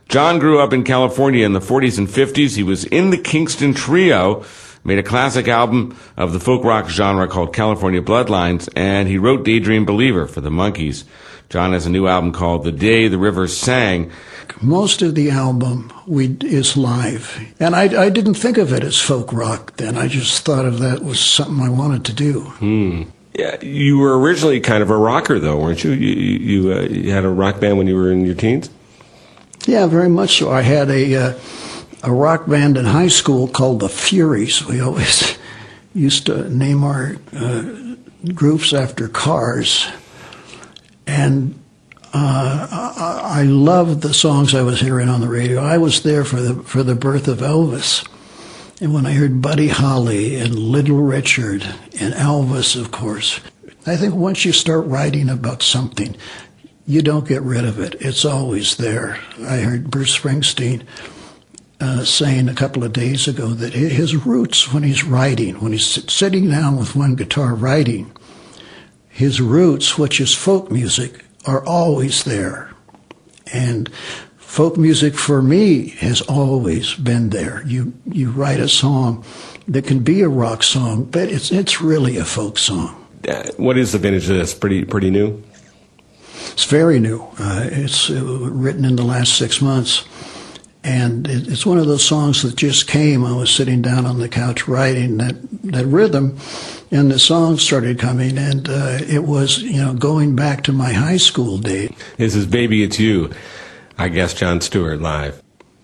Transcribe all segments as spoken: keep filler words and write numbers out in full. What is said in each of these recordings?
John grew up in California in the forties and fifties. He was in the Kingston Trio, made a classic album of the folk rock genre called California Bloodlines, and he wrote Daydream Believer for the Monkees. John has a new album called The Day the River Sang. Most of the album we is live, and I, I didn't think of it as folk rock then. I just thought of that was something I wanted to do. Hmm. Yeah, you were originally kind of a rocker, though, weren't you? You, you, uh, you had a rock band when you were in your teens? Yeah, very much so. I had a uh, a rock band in high school called the Furies. We always used to name our uh, groups after cars, and uh, I, I loved the songs I was hearing on the radio. I was there for the for the birth of Elvis. And when I heard Buddy Holly and Little Richard and Elvis, of course, I think once you start writing about something, you don't get rid of it. It's always there. I heard Bruce Springsteen uh, saying a couple of days ago that his roots when he's writing, when he's sitting down with one guitar writing, his roots, which is folk music, are always there. And folk music for me has always been there. You you write a song that can be a rock song, but it's it's really a folk song. Uh, what is the vintage of this? Pretty pretty new? It's very new. Uh, it's uh, written in the last six months, and it, it's one of those songs that just came. I was sitting down on the couch writing that that rhythm, and the song started coming, and uh, it was you know going back to my high school days. This is Baby It's You. I guess Jon Stewart live.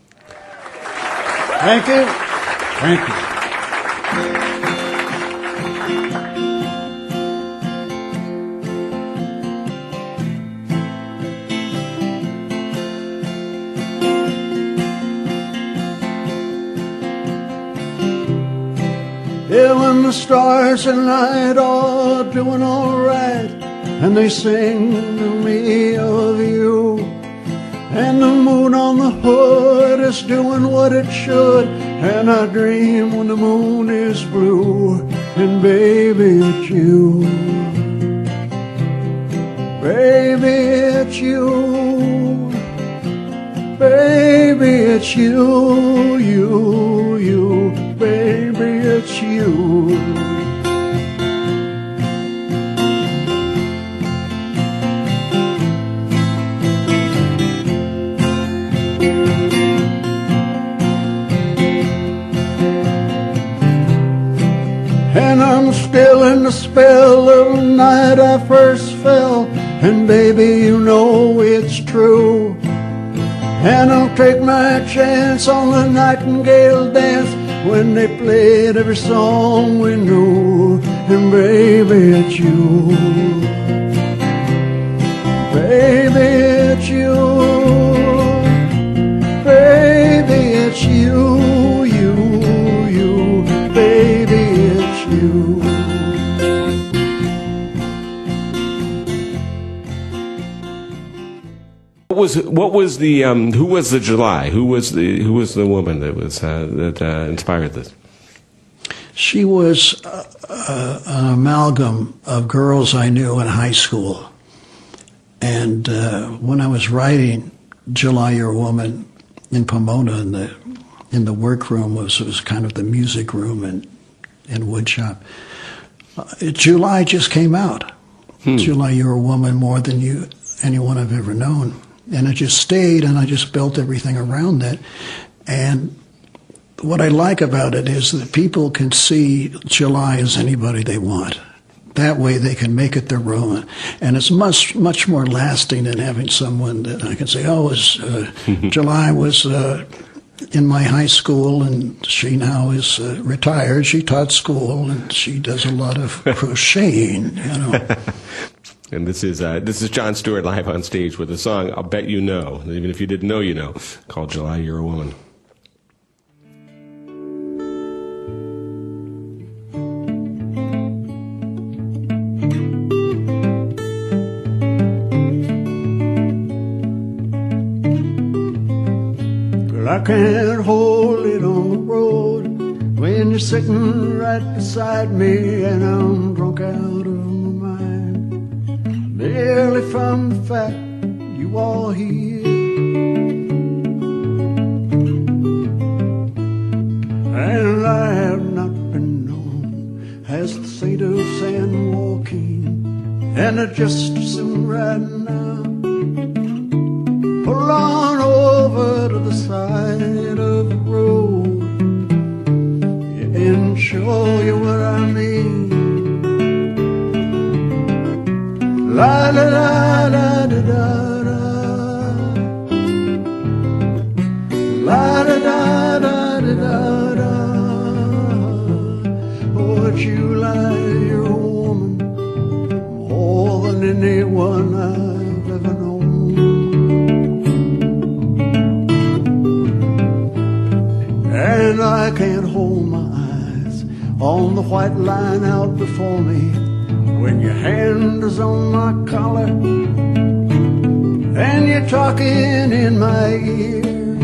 Thank you. Thank you. Yeah, when the stars at night are doing all right, and they sing to me of you, and the moon on the hood is doing what it should, and I dream when the moon is blue, and baby it's you, baby it's you, baby it's you, you, you, baby it's you. And I'm still in the spell of the night I first fell, and baby you know it's true. And I'll take my chance on the Nightingale dance when they played every song we knew, and baby it's you, baby it's you, baby it's you, you, you, baby it's you. What was what was the um, who was the July? Who was the who was the woman that was uh, that uh, inspired this? She was uh, uh, an amalgam of girls I knew in high school, and uh, when I was writing "July You're a Woman" in Pomona, in the in the workroom was was kind of the music room and and woodshop. Uh, July just came out. Hmm. July You're a Woman more than you anyone I've ever known. And it just stayed, and I just built everything around that. And what I like about it is that people can see July as anybody they want. That way they can make it their own. And it's much, much more lasting than having someone that I can say, oh, was, uh, July was uh, in my high school, and she now is uh, retired. She taught school, and she does a lot of crocheting, you know. And this is uh, this is Jon Stewart live on stage with a song I'll bet you know, even if you didn't know you know, called July You're a Woman. Well, I can't hold it on the road when you're sitting right beside me, and I'm drunk out of my mind, merely from the fact you are here. and I just as soon right now pull on over to the side of the road, yeah, and show you what I mean. La la la la da da da, la da da da da da da. Oh, but you lie, you're a woman more than anyone I've ever known. And I can't hold my eyes on the white line out before me when your hand is on my collar and you're talking in my ear.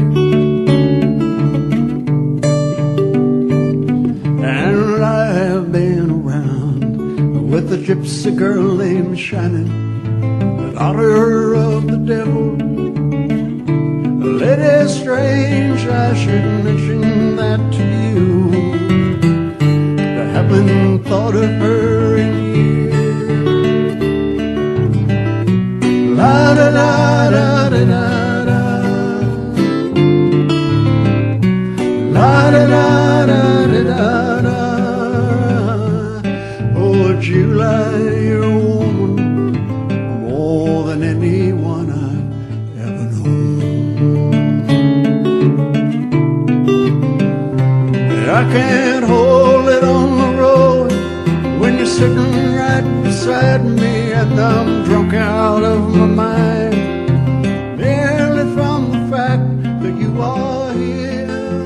And I have been around with a gypsy girl named Shannon, the daughter of the devil, a lady strange. I should mention that to you. I haven't thought of her in years. La da da da da da da, la da da da da da da. Oh, July, you're a woman more than anyone I've ever known. I can't hold it on the road when you're sitting right beside me, and I'm drunk out of my mind merely from the fact that you are here.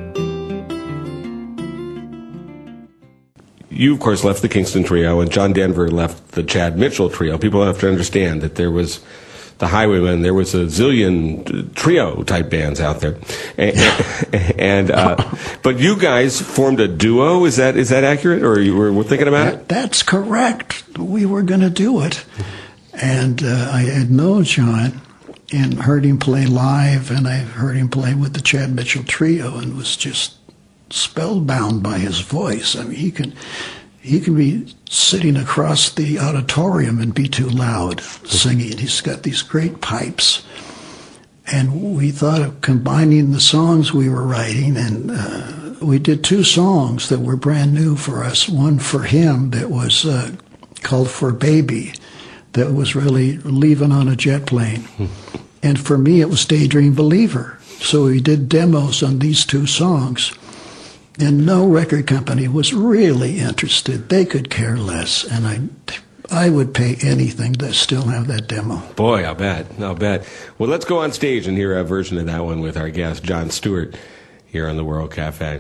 You, of course, left the Kingston Trio, and John Denver left the Chad Mitchell Trio. People have to understand that there was the Highwaymen, there was a zillion trio-type bands out there. And, and uh, but you guys formed a duo. Is that is that accurate, or you were, were thinking about it? That's correct. We were going to do it. And uh, I had known John and heard him play live, and I heard him play with the Chad Mitchell Trio and was just spellbound by his voice. I mean, he can, he can be sitting across the auditorium and be too loud singing. He's got these great pipes. And we thought of combining the songs we were writing, and uh, we did two songs that were brand new for us. One for him that was uh, called For Baby, that was really leaving on a jet plane. And for me, it was Daydream Believer. So we did demos on these two songs. And no record company was really interested. They could care less. And I I would pay anything to still have that demo. Boy, I'll bet. I'll bet. Well, let's go on stage and hear a version of that one with our guest, Jon Stewart, here on the World Cafe.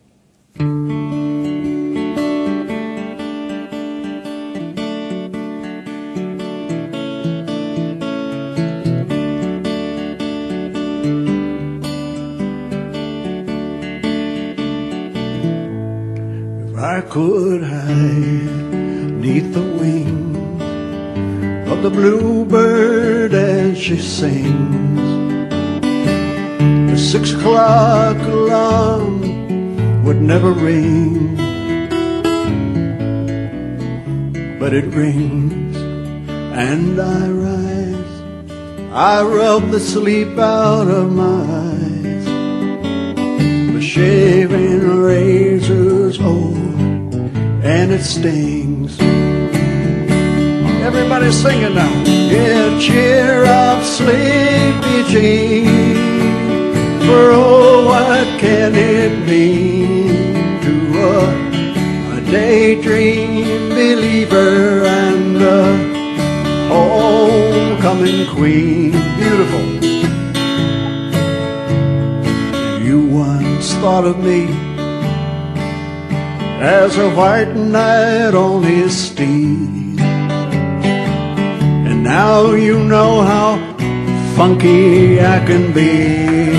If I could hide neath the wing of the bluebird as she sings, the six o'clock alarm would never ring, but it rings and I rise. I rub the sleep out of my eyes. The shaving razor's old and it stings. Everybody singing now. Yeah, cheer up, sleepy Jean, for oh, what can it mean to a, a daydream believer and a homecoming queen? Beautiful. You once thought of me as a white knight on his steed, and now you know how funky I can be,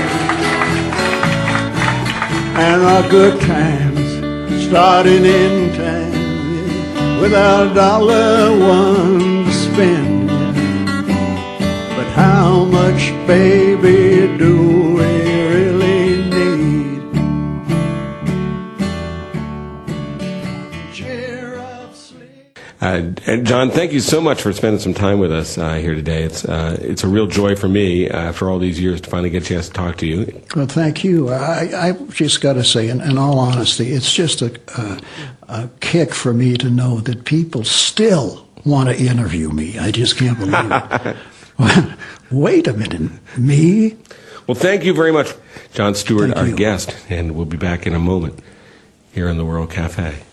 and our good times starting in time without a dollar one to spend. But how much, baby, do we really need? Uh, Uh, and John, thank you so much for spending some time with us uh, here today. It's uh, it's a real joy for me uh, after all these years to finally get a chance to talk to you. Well, thank you. I, I just got to say, in, in all honesty, it's just a, a, a kick for me to know that people still want to interview me. I just can't believe it. Wait a minute, me? Well, thank you very much, Jon Stewart, Thank our you. guest, and we'll be back in a moment here in the World Cafe.